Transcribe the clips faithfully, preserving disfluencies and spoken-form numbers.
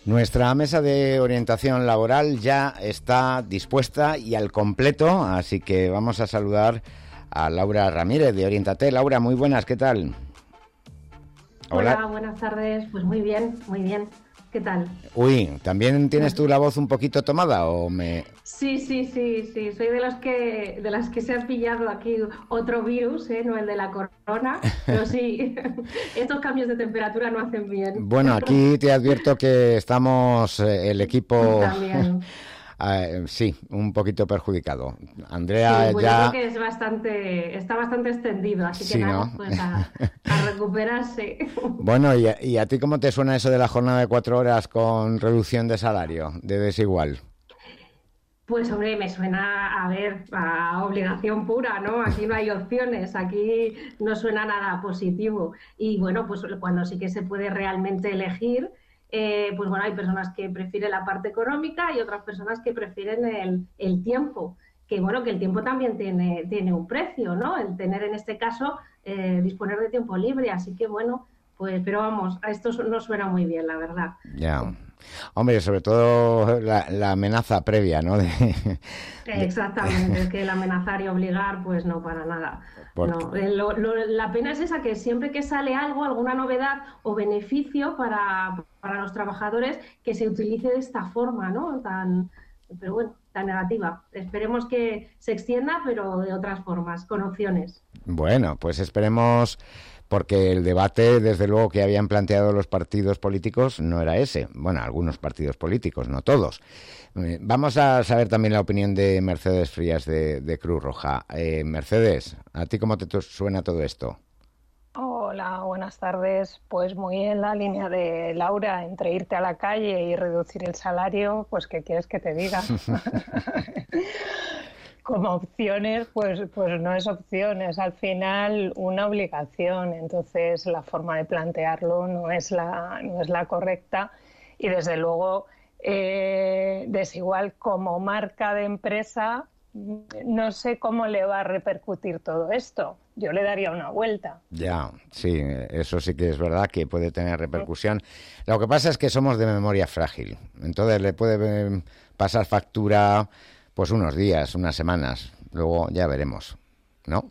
Nuestra mesa de orientación laboral ya está dispuesta y al completo, así que vamos a saludar a Laura Ramírez de Oriéntate. Laura, muy buenas, ¿qué tal? Hola. Hola, buenas tardes. Pues muy bien, muy bien. ¿Qué tal? Uy, ¿también tienes tú la voz un poquito tomada o me...? Sí, sí, sí, sí. Soy de los que de las que se han pillado aquí otro virus, ¿eh? No el de la corona, pero sí, estos cambios de temperatura no hacen bien. Bueno, aquí te advierto que estamos eh, el equipo... También. Uh, sí, un poquito perjudicado. Andrea sí, pues ya... yo creo que es bastante, está bastante extendido, así sí, que nada, ¿no? pues a, a recuperarse. Bueno, ¿y a, ¿y a ti cómo te suena eso de la jornada de cuatro horas con reducción de salario, de desigual? Pues hombre, me suena, a ver, a obligación pura, ¿no? Aquí no hay opciones, aquí no suena nada positivo. Y bueno, pues cuando sí que se puede realmente elegir, eh, pues bueno, hay personas que prefieren la parte económica y otras personas que prefieren el, el tiempo. Que bueno, que el tiempo también tiene, tiene un precio, ¿no? El tener en este caso, eh, disponer de tiempo libre. Así que bueno, pues, pero vamos, a esto no suena muy bien, la verdad. Ya. Hombre, sobre todo la, la amenaza previa, ¿no? De, de... Exactamente, es que el amenazar y obligar, pues no, para nada. Porque... No, lo, lo, la pena es esa, que siempre que sale algo, alguna novedad o beneficio para, para los trabajadores, que se utilice de esta forma, ¿no? Tan, pero bueno, tan negativa. Esperemos que se extienda, pero de otras formas, con opciones. Bueno, pues esperemos... porque el debate, desde luego, que habían planteado los partidos políticos no era ese. Bueno, algunos partidos políticos, no todos. Eh, vamos a saber también la opinión de Mercedes Frías de, de Cruz Roja. Eh, Mercedes, ¿a ti cómo te suena todo esto? Hola, buenas tardes. Pues muy en la línea de Laura, entre irte a la calle y reducir el salario, pues ¿qué quieres que te diga? Como opciones, pues, pues no es opción, es al final una obligación. Entonces la forma de plantearlo no es la, no es la correcta y desde luego eh, desigual como marca de empresa, no sé cómo le va a repercutir todo esto. Yo le daría una vuelta. Ya, sí, eso sí que es verdad que puede tener repercusión. Lo que pasa es que somos de memoria frágil, entonces le puede pasar factura... pues unos días, unas semanas, luego ya veremos, ¿no?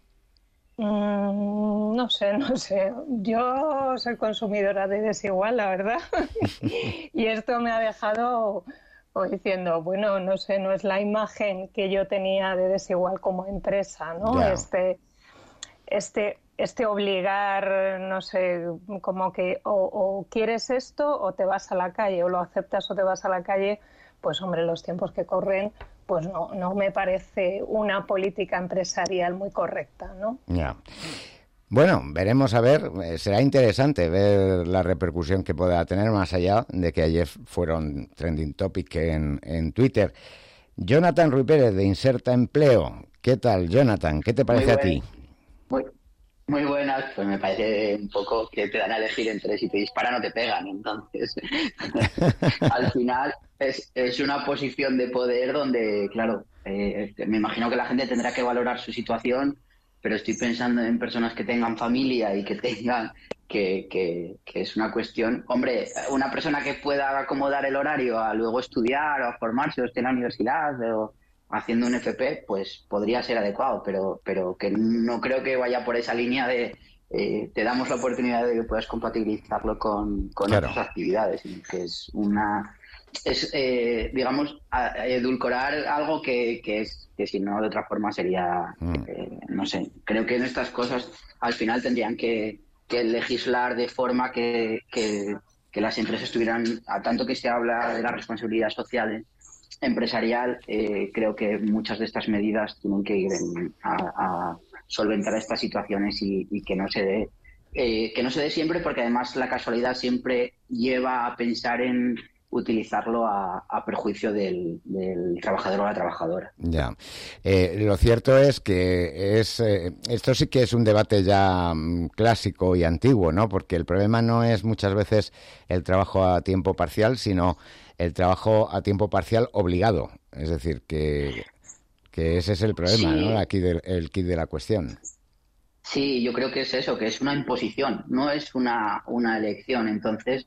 Mm, no sé, no sé. Yo soy consumidora de Desigual, la verdad. Y esto me ha dejado pues, diciendo, bueno, no sé, no es la imagen que yo tenía de Desigual como empresa, ¿no? Ya. Este, este, este obligar, no sé, como que o, o quieres esto o te vas a la calle, o lo aceptas o te vas a la calle. Pues hombre, los tiempos que corren, pues no, no me parece una política empresarial muy correcta, ¿no? Ya. Bueno, veremos a ver, será interesante ver la repercusión que pueda tener más allá de que ayer fueron trending topic en, en Twitter. Jonathan Ruiz Pérez de Inserta Empleo. ¿Qué tal, Jonathan? ¿Qué te parece a ti? Muy, muy buenas, pues me parece un poco que te dan a elegir entre si te disparan o te pegan, entonces al final es, es una posición de poder donde, claro, eh, me imagino que la gente tendrá que valorar su situación, pero estoy pensando en personas que tengan familia y que tengan, que, que, que es una cuestión, hombre, una persona que pueda acomodar el horario a luego estudiar o a formarse o esté en la universidad o haciendo un F P, pues podría ser adecuado, pero, pero que no creo que vaya por esa línea de eh, te damos la oportunidad de que puedas compatibilizarlo con, con Claro. otras actividades, que es una es eh, digamos a, edulcorar algo que, que es que si no de otra forma sería Mm. eh, no sé, creo que en estas cosas al final tendrían que, que legislar de forma que, que, que las empresas tuvieran, a tanto que se habla de la responsabilidad social empresarial, eh, creo que muchas de estas medidas tienen que ir en, a, a solventar estas situaciones y, y que no se dé eh, que no se dé siempre, porque además la casualidad siempre lleva a pensar en utilizarlo a, a perjuicio del, del trabajador o la trabajadora. Ya. Eh, lo cierto es que es eh, esto sí que es un debate ya mm, clásico y antiguo, ¿no? Porque el problema no es muchas veces el trabajo a tiempo parcial, sino el trabajo a tiempo parcial obligado. Es decir, que, que ese es el problema, Sí. ¿no? Aquí del, el kit de la cuestión. Sí, yo creo que es eso, que es una imposición, no es una, una elección. Entonces,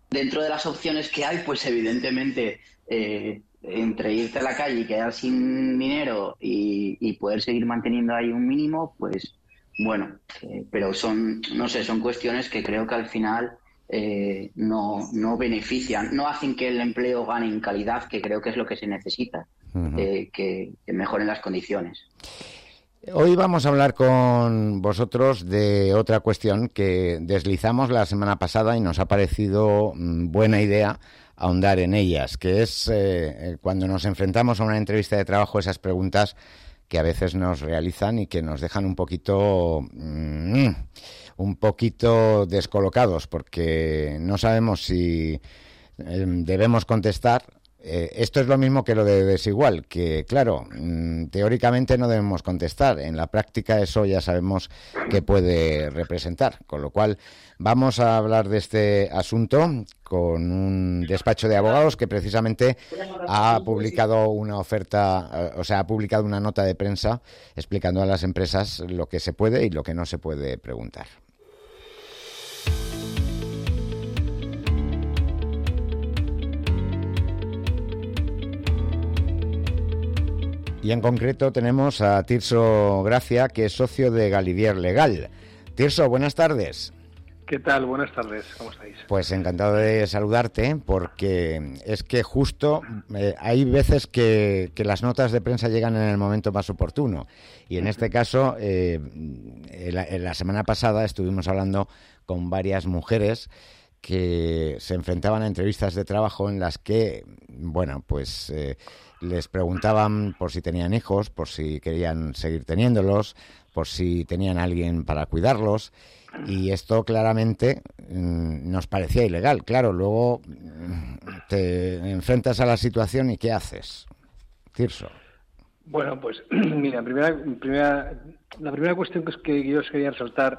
dentro de las opciones que hay, pues evidentemente eh, entre irte a la calle y quedar sin dinero y, y poder seguir manteniendo ahí un mínimo, pues bueno, eh, pero son, no sé, son cuestiones que creo que al final eh, no, no benefician, no hacen que el empleo gane en calidad, que creo que es lo que se necesita, uh-huh. eh, que, que mejoren las condiciones. Hoy vamos a hablar con vosotros de otra cuestión que deslizamos la semana pasada y nos ha parecido buena idea ahondar en ellas, que es eh, cuando nos enfrentamos a una entrevista de trabajo, esas preguntas que a veces nos realizan y que nos dejan un poquito mmm, un poquito descolocados, porque no sabemos si eh, debemos contestar. Eh, esto es lo mismo que lo de desigual, que claro, mmm, teóricamente no debemos contestar, en la práctica eso ya sabemos que puede representar, con lo cual vamos a hablar de este asunto con un despacho de abogados que precisamente ha publicado una oferta, o sea, ha publicado una nota de prensa explicando a las empresas lo que se puede y lo que no se puede preguntar. Y en concreto tenemos a Tirso Gracia, que es socio de Galivier Legal. Tirso, buenas tardes. ¿Qué tal? Buenas tardes, ¿cómo estáis? Pues encantado de saludarte, porque es que justo eh, hay veces que, que las notas de prensa llegan en el momento más oportuno. Y en este caso, eh, en, la, en la semana pasada estuvimos hablando con varias mujeres que se enfrentaban a entrevistas de trabajo en las que, bueno, pues eh, les preguntaban por si tenían hijos, por si querían seguir teniéndolos, por si tenían a alguien para cuidarlos. Y esto claramente mmm, nos parecía ilegal. Claro, luego te enfrentas a la situación y ¿qué haces? Tirso. Bueno, pues mira, primera, primera, la primera cuestión que, es que yo os quería resaltar,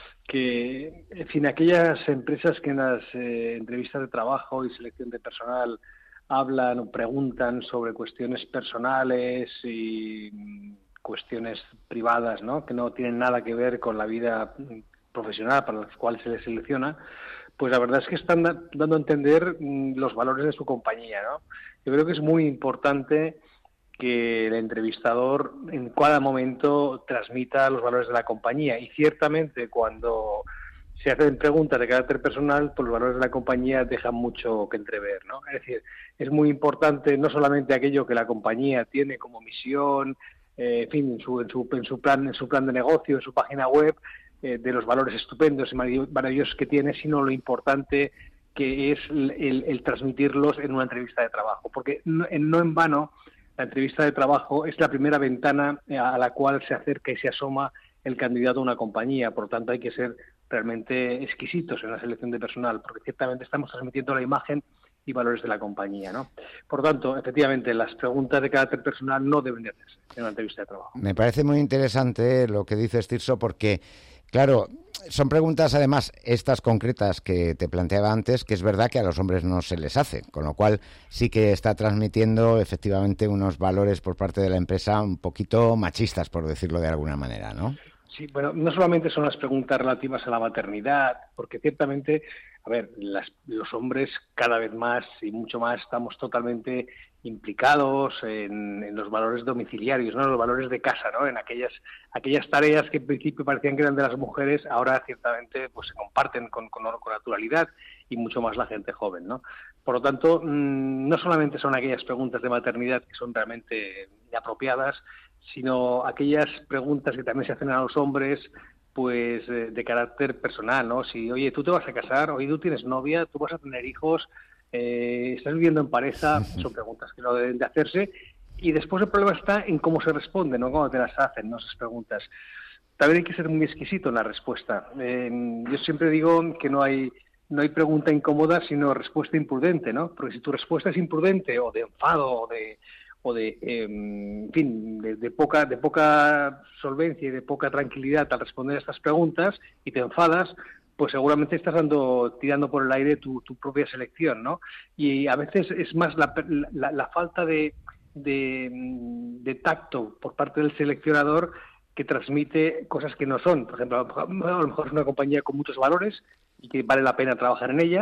que en fin, aquellas empresas que en las eh, entrevistas de trabajo y selección de personal hablan o preguntan sobre cuestiones personales y cuestiones privadas, ¿no?, que no tienen nada que ver con la vida profesional para las cuales se les selecciona, pues la verdad es que están dando a entender los valores de su compañía, ¿no? Yo creo que es muy importante que el entrevistador en cada momento transmita los valores de la compañía, y ciertamente cuando se hacen preguntas de carácter personal, pues los valores de la compañía dejan mucho que entrever, ¿no? Es decir, es muy importante no solamente aquello que la compañía tiene como misión, eh, en fin, en su, en su, en su plan, en su plan de negocio, en su página web, eh, de los valores estupendos y maravillosos que tiene, sino lo importante que es el, el, el transmitirlos en una entrevista de trabajo, porque no, no en vano la entrevista de trabajo es la primera ventana a la cual se acerca y se asoma el candidato a una compañía. Por lo tanto, hay que ser realmente exquisitos en la selección de personal, porque ciertamente estamos transmitiendo la imagen y valores de la compañía, ¿no? Por lo tanto, efectivamente, las preguntas de carácter personal no deben de hacerse en una entrevista de trabajo. Me parece muy interesante lo que dices, Tirso, porque, claro, son preguntas, además, estas concretas que te planteaba antes, que es verdad que a los hombres no se les hace, con lo cual sí que está transmitiendo efectivamente unos valores por parte de la empresa un poquito machistas, por decirlo de alguna manera, ¿no? Sí, bueno, no solamente son las preguntas relativas a la maternidad, porque ciertamente, a ver, las, los hombres cada vez más y mucho más estamos totalmente implicados en, en los valores domiciliarios, ¿no?, los valores de casa, ¿no?, en aquellas aquellas tareas que en principio parecían que eran de las mujeres, ahora ciertamente pues se comparten con, con, con naturalidad, y mucho más la gente joven, ¿no? Por lo tanto, mmm, no solamente son aquellas preguntas de maternidad que son realmente inapropiadas, sino aquellas preguntas que también se hacen a los hombres, pues eh, de carácter personal, ¿no? Si, oye, tú te vas a casar, oye, tú tienes novia, tú vas a tener hijos, eh, estás viviendo en pareja, son preguntas que no deben de hacerse, y después el problema está en cómo se responde, ¿no?, cuando te las hacen, ¿no?, esas preguntas. También hay que ser muy exquisito en la respuesta. Eh, yo siempre digo que no hay no hay pregunta incómoda, sino respuesta imprudente, ¿no? Porque si tu respuesta es imprudente, o de enfado, o de o de, eh, en fin, de, de poca de poca solvencia y de poca tranquilidad al responder a estas preguntas, y te enfadas, pues seguramente estás dando tirando por el aire tu, tu propia selección, ¿no? Y a veces es más la, la, la falta de, de, de tacto por parte del seleccionador que transmite cosas que no son. Por ejemplo, a lo mejor es una compañía con muchos valores y que vale la pena trabajar en ella,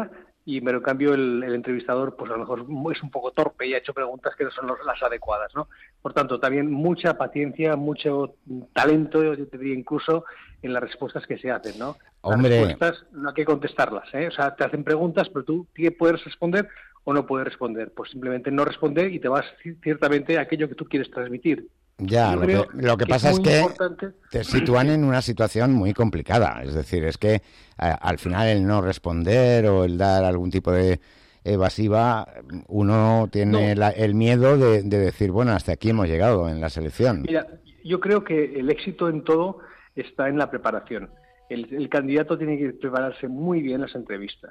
y pero en cambio el, el entrevistador pues a lo mejor es un poco torpe y ha hecho preguntas que no son los, las adecuadas, ¿no? Por tanto, también mucha paciencia, mucho talento, yo te diría incluso, en las respuestas que se hacen, ¿no? Hombre. Las respuestas no hay que contestarlas, ¿eh? O sea, te hacen preguntas, pero tú puedes responder o no puedes responder. Pues simplemente no responder y te vas ciertamente a aquello que tú quieres transmitir. Ya, lo que, lo que que pasa es, es que importante. Te sitúan en una situación muy complicada. Es decir, es que a, al final el no responder o el dar algún tipo de evasiva, uno tiene no. la, el miedo de, de decir, bueno, hasta aquí hemos llegado en la selección. Mira, yo creo que el éxito en todo está en la preparación. El, el candidato tiene que prepararse muy bien las entrevistas.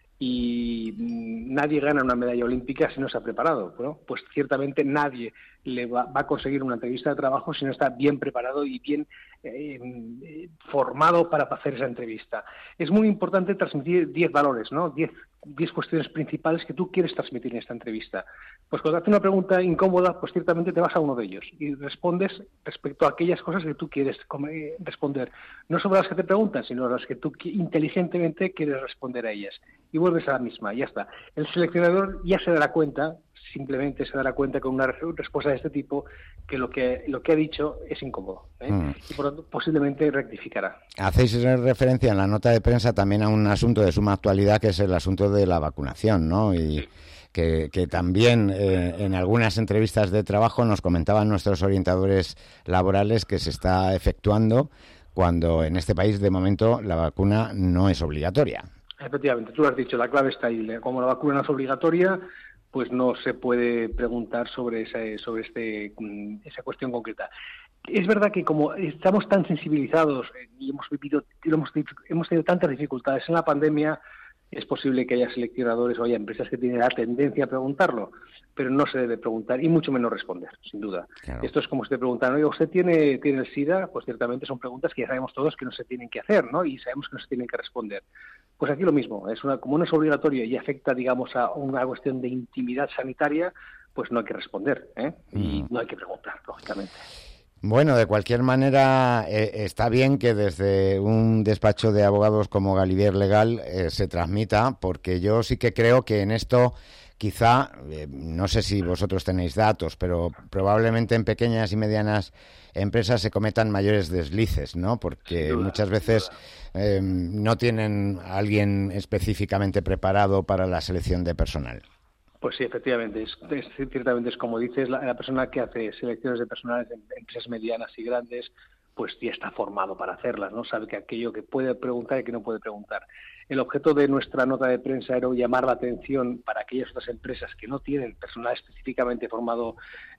Y nadie gana una medalla olímpica si no se ha preparado, ¿no? Pues ciertamente nadie le va, va a conseguir una entrevista de trabajo si no está bien preparado y bien eh, formado para hacer esa entrevista. Es muy importante transmitir diez valores, ¿no? diez cuestiones principales que tú quieres transmitir en esta entrevista. Pues cuando te hace una pregunta incómoda, pues ciertamente te vas a uno de ellos y respondes respecto a aquellas cosas que tú quieres responder. No sobre las que te preguntan, sino las que tú inteligentemente quieres responder a ellas. Y vuelves a la misma, ya está. El seleccionador ya se dará cuenta, simplemente se dará cuenta con una respuesta de este tipo, que lo que lo que ha dicho es incómodo, ¿eh? Mm. Y por lo tanto posiblemente rectificará. Hacéis referencia en la nota de prensa también a un asunto de suma actualidad, que es el asunto de la vacunación, ¿no? Y sí. que, que también eh, en algunas entrevistas de trabajo nos comentaban nuestros orientadores laborales que se está efectuando cuando en este país de momento la vacuna no es obligatoria. Efectivamente, tú lo has dicho, la clave está ahí. Como la vacuna no es obligatoria, pues no se puede preguntar sobre esa, sobre este, esa cuestión concreta. Es verdad que como estamos tan sensibilizados y hemos vivido, hemos, hemos tenido tantas dificultades en la pandemia, es posible que haya seleccionadores o haya empresas que tienen la tendencia a preguntarlo, pero no se debe preguntar y mucho menos responder, sin duda. Claro. Esto es como si te preguntan, oye, ¿usted tiene, tiene el SIDA? Pues ciertamente son preguntas que ya sabemos todos que no se tienen que hacer, ¿no? Y sabemos que no se tienen que responder. Pues aquí lo mismo, es una, como no es obligatorio y afecta, digamos, a una cuestión de intimidad sanitaria, pues no hay que responder, ¿eh? Y mm. no hay que preguntar, lógicamente. Bueno, de cualquier manera, eh, está bien que desde un despacho de abogados como Galivier Legal eh, se transmita, porque yo sí que creo que en esto quizá, eh, no sé si vosotros tenéis datos, pero probablemente en pequeñas y medianas empresas se cometan mayores deslices, ¿no? Porque duda, muchas veces eh, no tienen a alguien específicamente preparado para la selección de personal. Pues sí, efectivamente, es, es, ciertamente es como dices, la, la persona que hace selecciones de personales en empresas medianas y grandes, pues ya está formado para hacerlas, ¿no? Sabe que aquello que puede preguntar y que no puede preguntar. El objeto de nuestra nota de prensa era llamar la atención para aquellas otras empresas que no tienen personal específicamente formado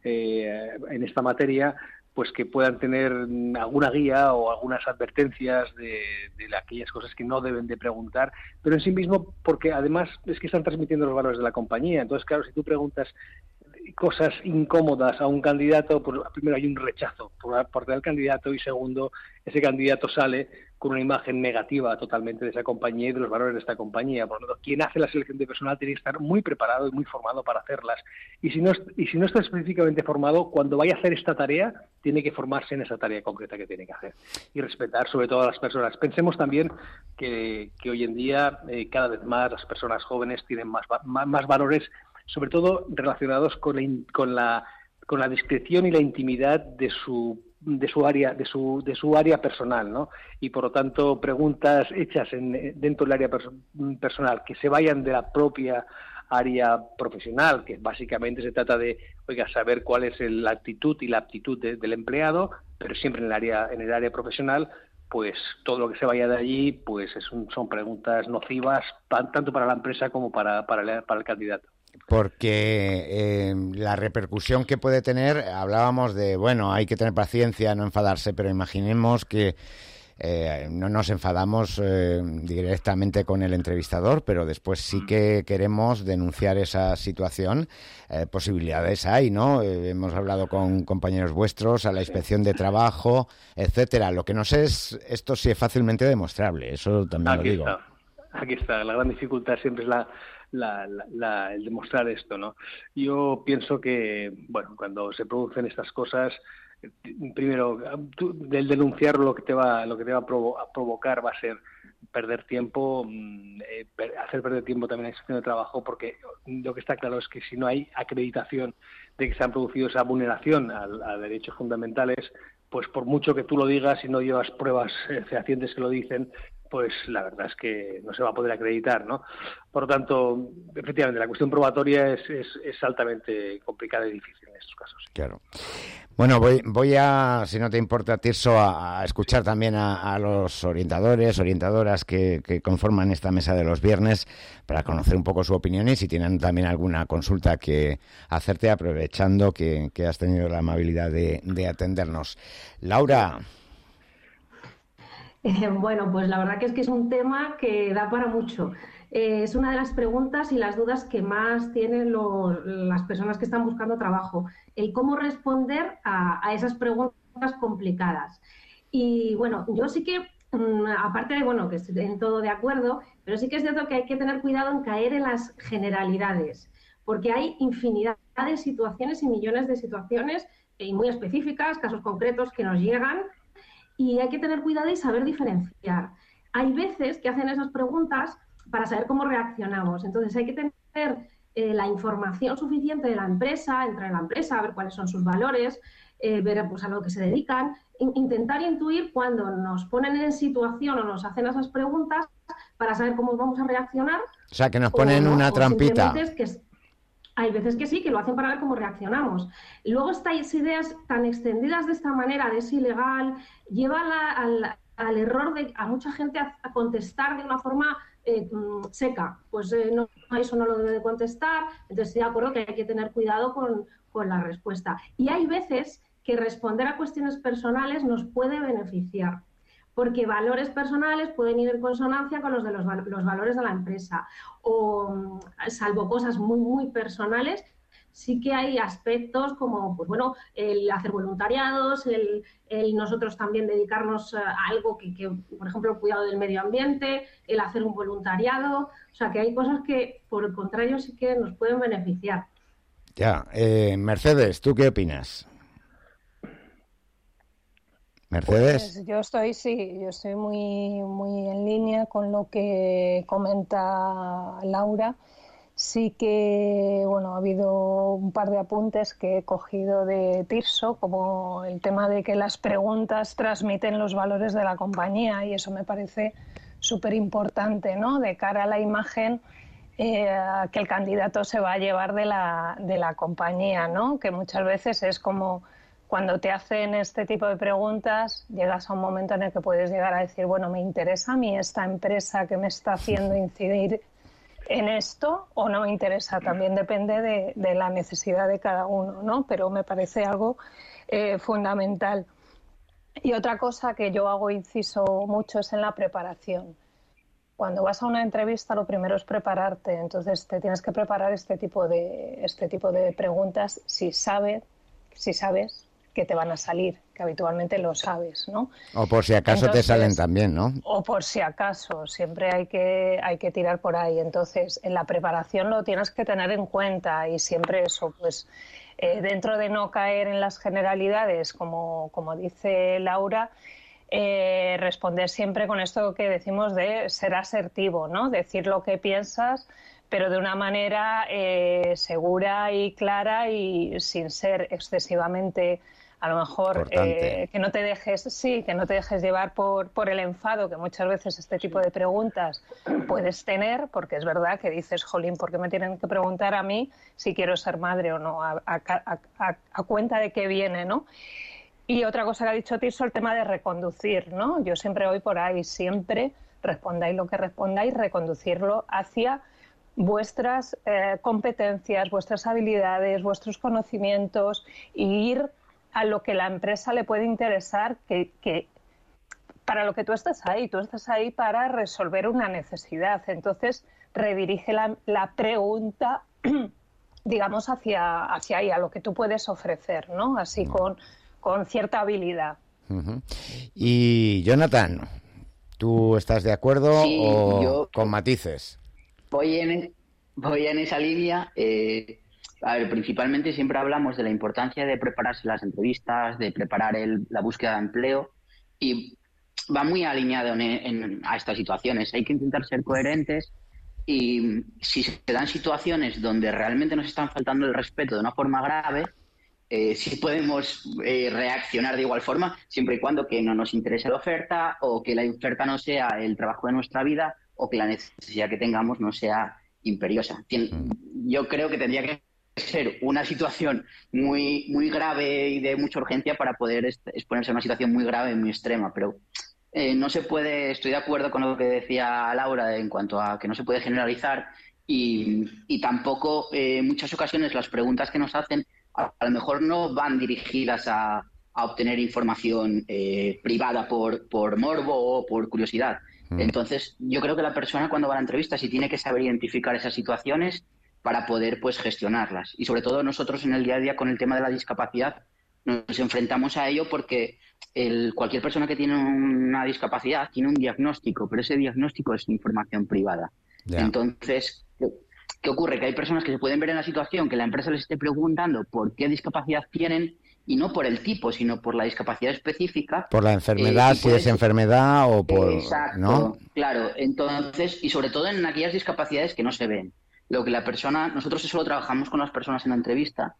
eh, en esta materia, pues que puedan tener alguna guía o algunas advertencias de, de aquellas cosas que no deben de preguntar, pero en sí mismo porque además es que están transmitiendo los valores de la compañía. Entonces, claro, si tú preguntas cosas incómodas a un candidato, pues primero hay un rechazo por parte del candidato y segundo, ese candidato sale con una imagen negativa totalmente de esa compañía y de los valores de esta compañía. Por lo tanto, quien hace la selección de personal tiene que estar muy preparado y muy formado para hacerlas. Y si no, y si no está específicamente formado, cuando vaya a hacer esta tarea, tiene que formarse en esa tarea concreta que tiene que hacer. Y respetar sobre todo a las personas. Pensemos también que, que hoy en día eh, cada vez más las personas jóvenes tienen más, más, más valores, sobre todo relacionados con la, con la con la discreción y la intimidad de su de su área de su de su área personal, ¿no? Y por lo tanto preguntas hechas en, dentro del área pers- personal que se vayan de la propia área profesional, que básicamente se trata de, oiga, saber cuál es el, la actitud y la aptitud de, del empleado, pero siempre en el área en el área profesional, pues todo lo que se vaya de allí, pues es un, son preguntas nocivas pa, tanto para la empresa como para para el, para el candidato. Porque eh, la repercusión que puede tener, hablábamos de, bueno, hay que tener paciencia, no enfadarse, pero imaginemos que eh, no nos enfadamos eh, directamente con el entrevistador, pero después sí que queremos denunciar esa situación. Eh, posibilidades hay, ¿no? Eh, hemos hablado con compañeros vuestros, a la inspección de trabajo, etcétera. Lo que no sé es esto si es fácilmente demostrable, eso también Aquí lo digo. Está. Aquí está, la gran dificultad siempre es la La, la, la, el demostrar esto, ¿no? Yo pienso que, bueno, cuando se producen estas cosas, primero, tú, del denunciarlo lo que te va, lo que te va a, provo- a provocar va a ser perder tiempo, eh, per, hacer perder tiempo también a la inspección de trabajo, porque lo que está claro es que si no hay acreditación de que se han producido esa vulneración a, a derechos fundamentales, pues por mucho que tú lo digas y no llevas pruebas eh, fehacientes que lo dicen, pues la verdad es que no se va a poder acreditar, ¿no? Por lo tanto, efectivamente, la cuestión probatoria es, es, es altamente complicada y difícil en estos casos. Claro. Bueno, voy, voy a, si no te importa, Tirso, a, a escuchar también a, a los orientadores, orientadoras que, que conforman esta mesa de los viernes para conocer un poco su opinión y si tienen también alguna consulta que hacerte, aprovechando que, que has tenido la amabilidad de, de atendernos. Laura. Eh, bueno, pues la verdad que es que es un tema que da para mucho. Eh, es una de las preguntas y las dudas que más tienen los, las personas que están buscando trabajo, el cómo responder a, a esas preguntas complicadas. Y bueno, yo sí que, mmm, aparte de bueno, que estoy en todo de acuerdo, pero sí que es cierto que hay que tener cuidado en caer en las generalidades, porque hay infinidad de situaciones y millones de situaciones eh, muy específicas, casos concretos que nos llegan. Y hay que tener cuidado y saber diferenciar. Hay veces que hacen esas preguntas para saber cómo reaccionamos. Entonces hay que tener eh, la información suficiente de la empresa, entrar en la empresa, ver cuáles son sus valores, eh, ver pues, a lo que se dedican, in- intentar intuir cuando nos ponen en situación o nos hacen esas preguntas para saber cómo vamos a reaccionar. O sea, que nos ponen no, una trampita. Es que es, hay veces que sí, que lo hacen para ver cómo reaccionamos. Luego estas ideas tan extendidas de esta manera, de es ilegal, llevan a, al, al error de a mucha gente a, a contestar de una forma eh, seca. Pues eh, no, eso no lo debe de contestar. Entonces estoy de acuerdo que hay que tener cuidado con, con la respuesta. Y hay veces que responder a cuestiones personales nos puede beneficiar, porque valores personales pueden ir en consonancia con los de los, los valores de la empresa. O, salvo cosas muy, muy personales, sí que hay aspectos como, pues bueno, el hacer voluntariados, el, el nosotros también dedicarnos a algo que, que, por ejemplo, el cuidado del medio ambiente, el hacer un voluntariado. O sea, que hay cosas que, por el contrario, sí que nos pueden beneficiar. Ya, eh, Mercedes, ¿tú qué opinas? Mercedes. Pues yo estoy, sí, yo estoy muy, muy en línea con lo que comenta Laura. Sí que, bueno, ha habido un par de apuntes que he cogido de Tirso, como el tema de que las preguntas transmiten los valores de la compañía, y eso me parece súper importante, ¿no? De cara a la imagen eh, que el candidato se va a llevar de la, de la compañía, ¿no? Que muchas veces es como cuando te hacen este tipo de preguntas, llegas a un momento en el que puedes llegar a decir, bueno, ¿me interesa a mí esta empresa que me está haciendo incidir en esto o no me interesa? También depende de, de la necesidad de cada uno, ¿no? Pero me parece algo eh, fundamental. Y otra cosa que yo hago inciso mucho es en la preparación. Cuando vas a una entrevista, lo primero es prepararte. Entonces, te tienes que preparar este tipo de, este tipo de preguntas si sabes, si sabes que te van a salir, que habitualmente lo sabes, ¿no? O por si acaso Entonces, te salen también, ¿no? O por si acaso, siempre hay que, hay que tirar por ahí. Entonces, en la preparación lo tienes que tener en cuenta y siempre eso, pues, eh, dentro de no caer en las generalidades, como, como dice Laura, eh, responder siempre con esto que decimos de ser asertivo, ¿no? Decir lo que piensas, pero de una manera eh, segura y clara y sin ser excesivamente, a lo mejor, eh, que no te dejes, sí, que no te dejes llevar por, por el enfado, que muchas veces este tipo de preguntas puedes tener, porque es verdad que dices, jolín, ¿por qué me tienen que preguntar a mí si quiero ser madre o no? ¿A, a, a, a cuenta de qué viene, no? Y otra cosa que ha dicho Tirso, el tema de reconducir, ¿no? Yo siempre voy por ahí, siempre respondáis lo que respondáis, reconducirlo hacia vuestras eh, competencias, vuestras habilidades, vuestros conocimientos, y ir a lo que la empresa le puede interesar, que, que para lo que tú estás ahí, tú estás ahí para resolver una necesidad. Entonces, redirige la, la pregunta, digamos, hacia, hacia ahí, a lo que tú puedes ofrecer, ¿no? Así no. con, con cierta habilidad. Uh-huh. Y Jonathan, ¿tú estás de acuerdo sí, o yo con matices? Voy en, voy en esa línea. Eh, a ver, principalmente siempre hablamos de la importancia de prepararse las entrevistas, de preparar el, la búsqueda de empleo, y va muy alineado en, en, a estas situaciones. Hay que intentar ser coherentes y si se dan situaciones donde realmente nos están faltando el respeto de una forma grave, eh, sí podemos eh, reaccionar de igual forma, siempre y cuando que no nos interese la oferta o que la oferta no sea el trabajo de nuestra vida o que la necesidad que tengamos no sea imperiosa. Tien- yo creo que tendría que ser una situación muy, muy grave y de mucha urgencia para poder est- exponerse a una situación muy grave y muy extrema, pero eh, no se puede, estoy de acuerdo con lo que decía Laura en cuanto a que no se puede generalizar y, y tampoco eh, en muchas ocasiones las preguntas que nos hacen a, a lo mejor no van dirigidas a, a obtener información eh, privada por, por morbo o por curiosidad. Mm. Entonces, yo creo que la persona cuando va a la entrevista sí tiene que saber identificar esas situaciones para poder pues gestionarlas. Y sobre todo nosotros en el día a día con el tema de la discapacidad nos enfrentamos a ello porque el, cualquier persona que tiene una discapacidad tiene un diagnóstico, pero ese diagnóstico es información privada. Ya. Entonces, ¿qué, qué ocurre? Que hay personas que se pueden ver en la situación que la empresa les esté preguntando por qué discapacidad tienen y no por el tipo, sino por la discapacidad específica. Por la enfermedad, eh, si es enfermedad o por... Exacto, ¿no? claro. Entonces, y sobre todo en aquellas discapacidades que no se ven. Lo que la persona, nosotros eso lo trabajamos con las personas en la entrevista,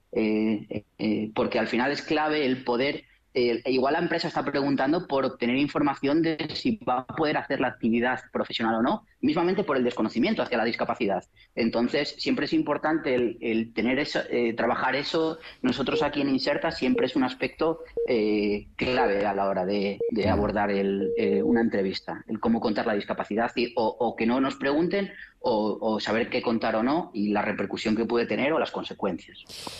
eh, eh, porque al final es clave el poder, eh, igual la empresa está preguntando por obtener información de si va a poder hacer la actividad profesional o no, mismamente por el desconocimiento hacia la discapacidad. Entonces, siempre es importante el, el tener eso, eh, trabajar eso. Nosotros aquí en Inserta siempre es un aspecto eh, clave a la hora de, de abordar el, eh, una entrevista, el cómo contar la discapacidad y, o, o que no nos pregunten o, o saber qué contar o no y la repercusión que puede tener o las consecuencias.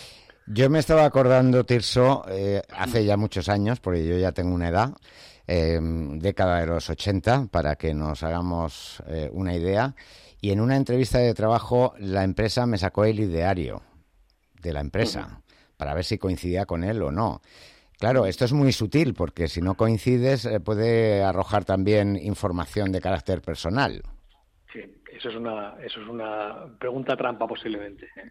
Yo me estaba acordando, Tirso, eh, hace ya muchos años, porque yo ya tengo una edad, eh, década de los ochenta, para que nos hagamos eh, una idea, y en una entrevista de trabajo la empresa me sacó el ideario de la empresa, uh-huh, para ver si coincidía con él o no. Claro, esto es muy sutil, porque si no coincides eh, puede arrojar también información de carácter personal. Sí, eso es una, eso es una pregunta trampa posiblemente, ¿eh?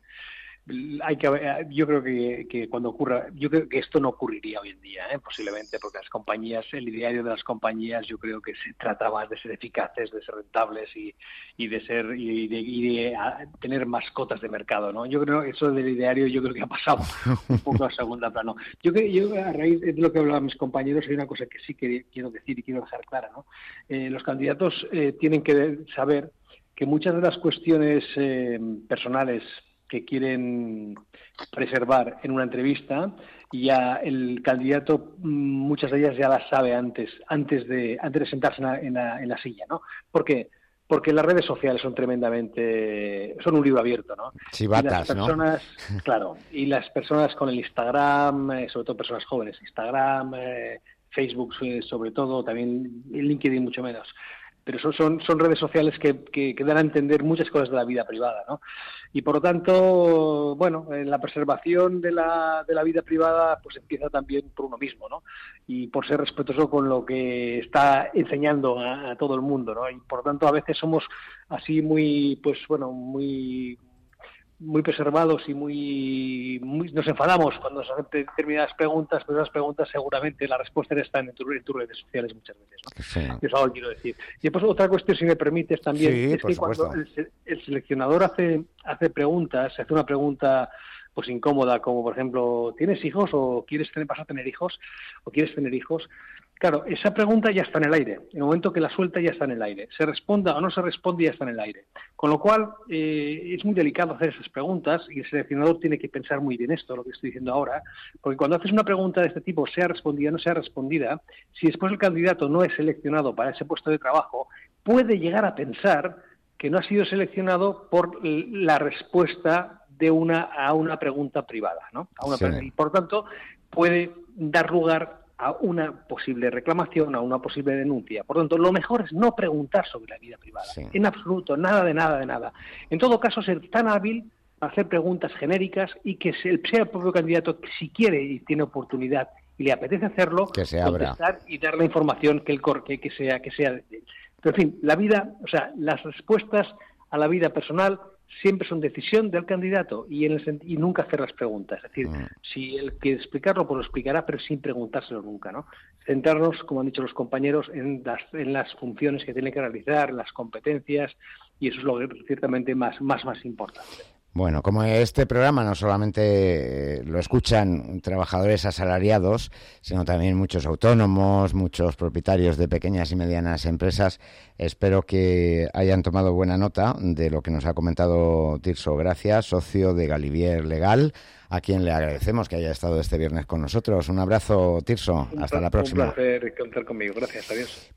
Hay que, yo creo que, que cuando ocurra, yo creo que esto no ocurriría hoy en día, ¿eh? Posiblemente, porque las compañías, el ideario de las compañías, yo creo que se trata más de ser eficaces, de ser rentables y, y de ser y de, y de a, tener mascotas de mercado, ¿no? Yo creo que eso del ideario, yo creo que ha pasado un poco a segunda plano. Yo creo, yo a raíz de lo que hablaban mis compañeros, hay una cosa que sí que quiero decir y quiero dejar clara, ¿no? Eh, los candidatos eh, tienen que saber que muchas de las cuestiones eh, personales que quieren preservar en una entrevista, ya el candidato muchas de ellas ya las sabe antes antes de antes de sentarse en la, en la, en la silla, ¿no? ¿Por qué? Porque las redes sociales son tremendamente, son un libro abierto, ¿no? Chivatas, y las personas, ¿no? Claro, y las personas con el Instagram, eh, sobre todo personas jóvenes, Instagram, eh, Facebook eh, sobre todo, también LinkedIn mucho menos. Pero son, son, son redes sociales que, que, que dan a entender muchas cosas de la vida privada, ¿no? Y por lo tanto, bueno, en la preservación de la, de la vida privada pues empieza también por uno mismo, ¿no? Y por ser respetuoso con lo que está enseñando a, a todo el mundo, ¿no? Y por lo tanto a veces somos así muy, pues bueno, muy... muy preservados y muy, muy nos enfadamos cuando nos hacen determinadas preguntas, pero esas preguntas seguramente la respuesta está en tus tu redes sociales muchas veces, ¿no? Sí. Eso es algo que quiero decir. Y después otra cuestión, si me permites también, sí, es que supuesto. cuando el, el seleccionador hace, hace preguntas, hace una pregunta pues incómoda, como por ejemplo, ¿tienes hijos o quieres tener, vas a tener hijos o quieres tener hijos? Claro, esa pregunta ya está en el aire. En el momento que la suelta ya está en el aire. Se responda o no se responde ya está en el aire. Con lo cual, eh, es muy delicado hacer esas preguntas y el seleccionador tiene que pensar muy bien esto, lo que estoy diciendo ahora, porque cuando haces una pregunta de este tipo, sea respondida o no sea respondida, si después el candidato no es seleccionado para ese puesto de trabajo, puede llegar a pensar que no ha sido seleccionado por la respuesta de una a una pregunta privada, ¿no? A una sí. pregunta, y por tanto, puede dar lugar a una posible reclamación, a una posible denuncia. Por tanto, lo mejor es no preguntar sobre la vida privada, sí. en absoluto, nada de nada de nada. En todo caso, ser tan hábil a hacer preguntas genéricas y que sea el propio candidato, si quiere y tiene oportunidad y le apetece hacerlo, que se abra. Contestar y dar la información que, el que, que sea que sea de él. Pero, en fin, la vida, o sea, las respuestas a la vida personal siempre son decisión del candidato y, en el, y nunca hacer las preguntas. Es decir, mm. si él quiere explicarlo, pues lo explicará, pero sin preguntárselo nunca, ¿no? Centrarnos, como han dicho los compañeros, en las, en las funciones que tiene que realizar, las competencias, y eso es lo que ciertamente más, más, más importante. Bueno, como este programa no solamente lo escuchan trabajadores asalariados, sino también muchos autónomos, muchos propietarios de pequeñas y medianas empresas, espero que hayan tomado buena nota de lo que nos ha comentado Tirso Gracia, socio de Galivier Legal, a quien le agradecemos que haya estado este viernes con nosotros. Un abrazo, Tirso. Hasta la próxima. Un placer contar conmigo. Gracias. Adiós.